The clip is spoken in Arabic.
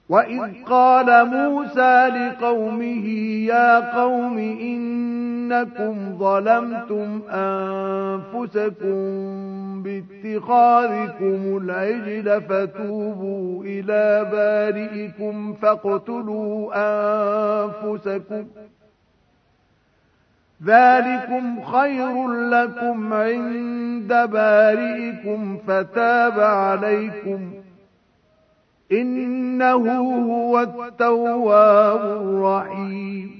وإذ قال موسى لقومه يا قوم إنكم ظلمتم أنفسكم باتخاذكم العجل فتوبوا إلى بارئكم فاقتلوا أنفسكم ذلكم خير لكم عند بارئكم فتاب عليكم إنه هو التواب الرحيم